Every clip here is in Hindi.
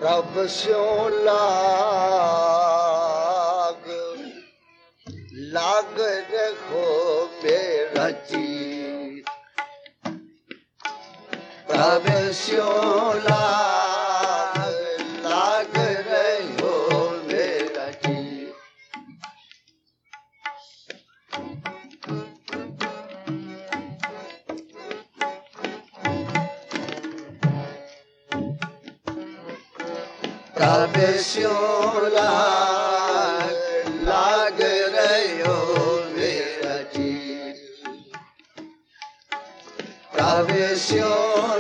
प्रभ स्यों लाग रखो मेरा चित, प्रभ स्यों लाग रहो मेरा चित। प्रभ स्यों लाग रहो मेरा चित, प्रभ स्यों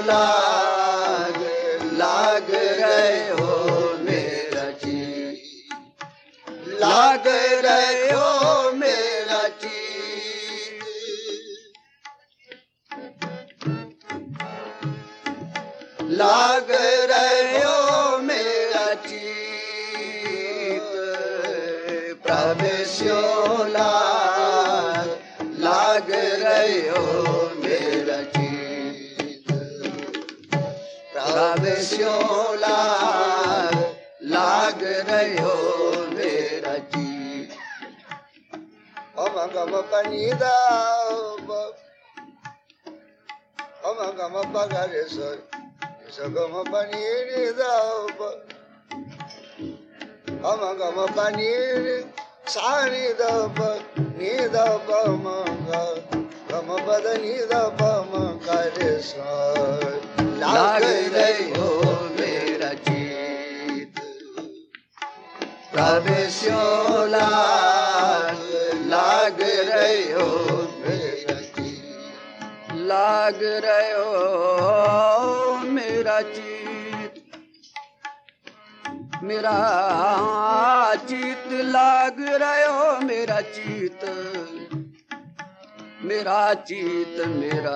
लाग रहो मेरा चित, लाग रहो मेरा चित, लाग रहो मेरा चित, प्रभ स्यों लाग रहो मेरा चित, प्रभ स्यों लाग रहो मेरा चित। ओम गम पनी दा ओम गम पगरे सर सगम पनी दा ओम गम पनी सानी दा नी दा पम गम पद नी दा पम करे सर लाग रहो मेरा चित, प्रभ स्यों लाग रहो मेरा चित, लाग रहो मेरा चित, मेरा चित लाग रहो मेरा चित, मेरा चित मेरा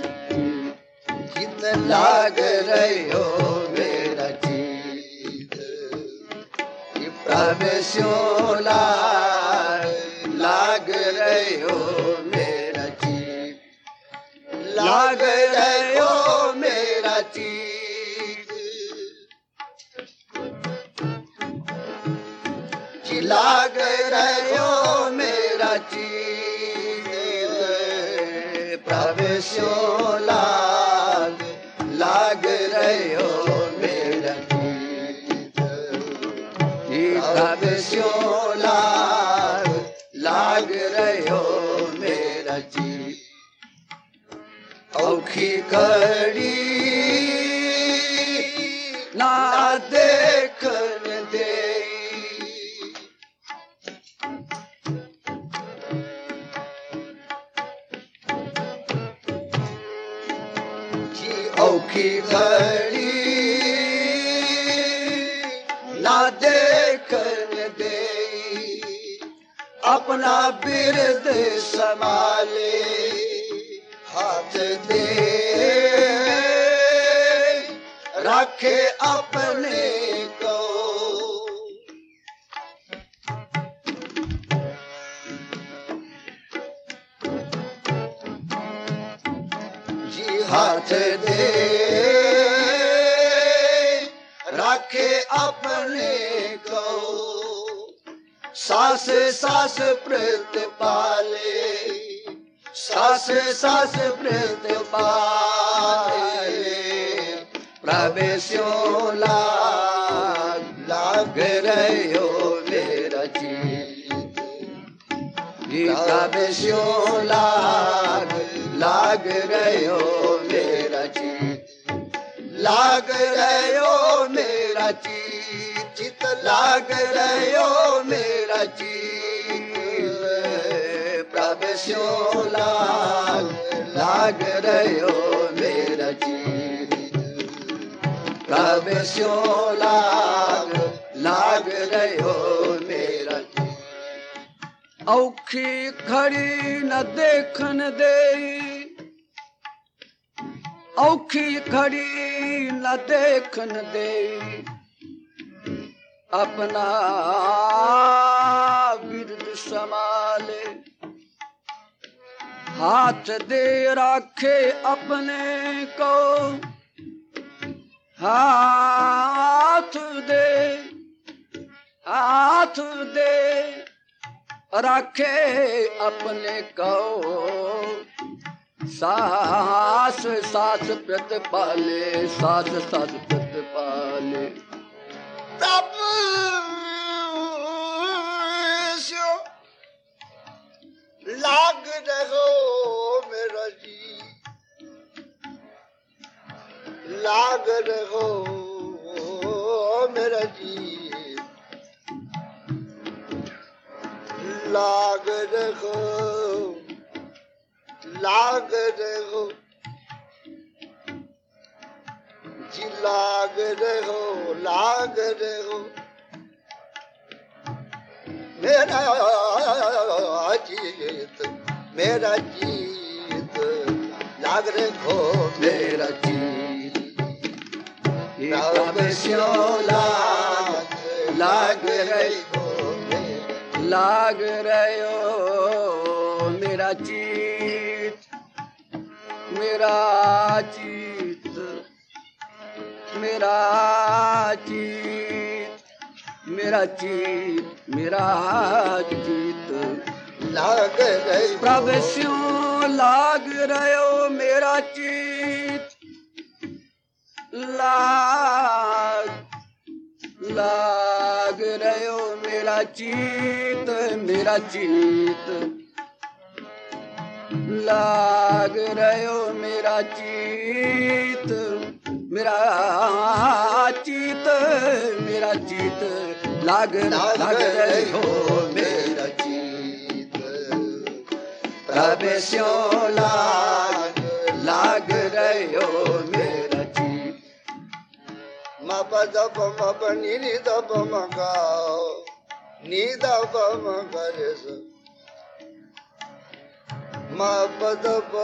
चित लाग रहो मेरा चित, प्रभ स्यों लाग रहो मेरा चित, लाग रहो मेरा चित, लाग रहो मेरा चित, प्रभ स्यों लाग रहो मेरा चित, प्रभ स्यों लाग रहो मेरा चित। औखी घड़ी ना देखन दे, औखी घड़ी ना देखन दे, अपना बिरद संभाले हाथ दे, रखे अपने को जी, हाथ दे रखे अपने को, सास सास प्रीत पाले, सास सास प्रीत पाले, प्रभ स्यों लाग रहो मेरा चित, प्रभ स्यों लाग रहो मेरा चित, लाग रहो मेरा चित, चित लाग रहो मेरा चित, प्रभ स्यों लाग रहो मेरा चित, प्रभ स्यों लाग रहो मेरा चित। औखी घड़ी न देखन दे, औखी घड़ी न देखन दे, अपना बिरद संभाले हाथ दे रखे अपने को, हाथ हाथ दे रखे अपने को सास सास प्रतिपाले सास सास प्रतिपाले प्रभु लाग रहो मेरा जी लाग रहो मेरा जी लाग रहो जी लाग रहो मेरा जीत लाग रहो मेरा जीत राम श्योला लाग रहो मेरा जीत मेरा जीत मेरा जीत मेरा जीत मेरा जीत लाग रहो प्रभु स्यों लाग रहो मेरा जीत लाग रहो मेरा जीत लाग रहो मेरा जीत मेरा जीत लाग रहो मेरा जीत प्रभु स्यों लाग रहो मेरा जीत ma pa da pa ma pa ni ni da pa ma ga ni da pa ma ga re sa ma pa da pa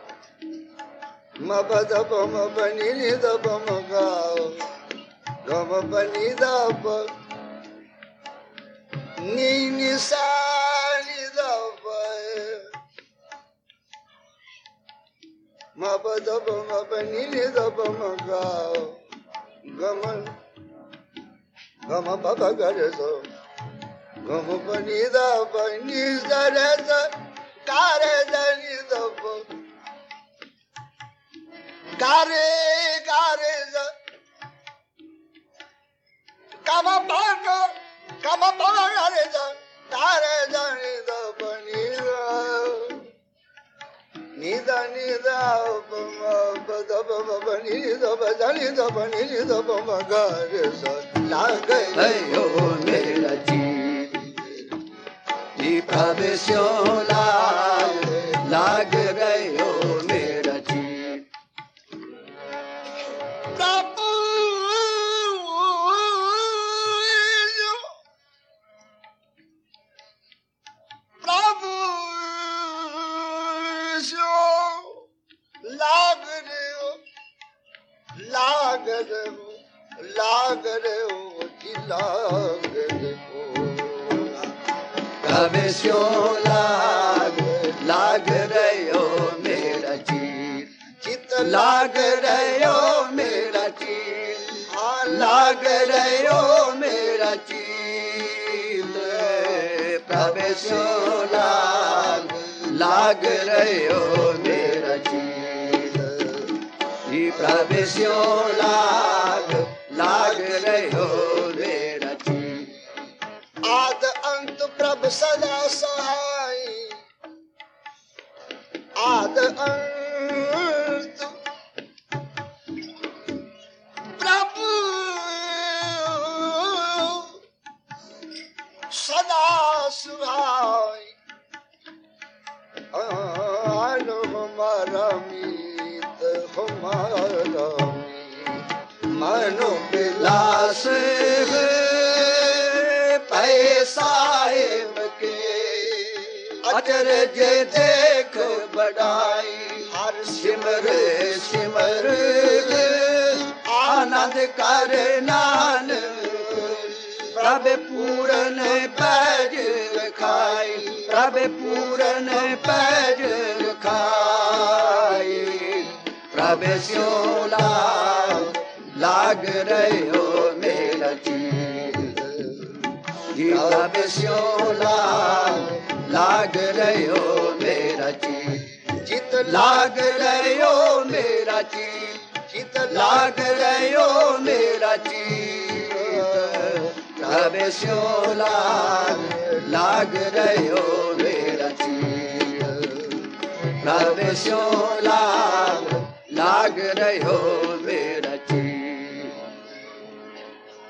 ma pa ni ni da pa ma ga ga ma pa ni da pa ni ni sa ni da pa ma pa ni ni da pa ma ga Gaman, gama baba garezo, gama panida panisa reza, kareza nida po, kareza, kama baba gareza, kareza nida panisa, nida लाग रहो मेरा जीत प्रभु स्यों लाग रहो मेरा जीत प्रभु लाग रहो प्रभु स्यों लाग रहो मेरा जीत लाग रहो मेरा जीत लाग रहो मेरा जीत प्रभु स्यों लाग रहो मेरा जीत प्रभु स्यों लाग रहो मेरा जीत आद अंत प्रभु सदा सहाय आद अंत प्रभु सदा सहाय हमारा मीत हमारा मनो विलास साहिब के अचरज देख बढ़ाई हर सिमर आनंद कर नानक प्रभु पूरन पैज खाई प्रभु पूरन पैज खाई प्रभु स्यों लाग लाग रहे हो मेरा चित प्रभु स्यों लाग रहे हो मेरा चित लाग रहे हो मेरा चित लाग रहे हो मेरा चित प्रभु स्यों लाग रहे हो मेरा चित प्रभु स्यों लाग रहे हो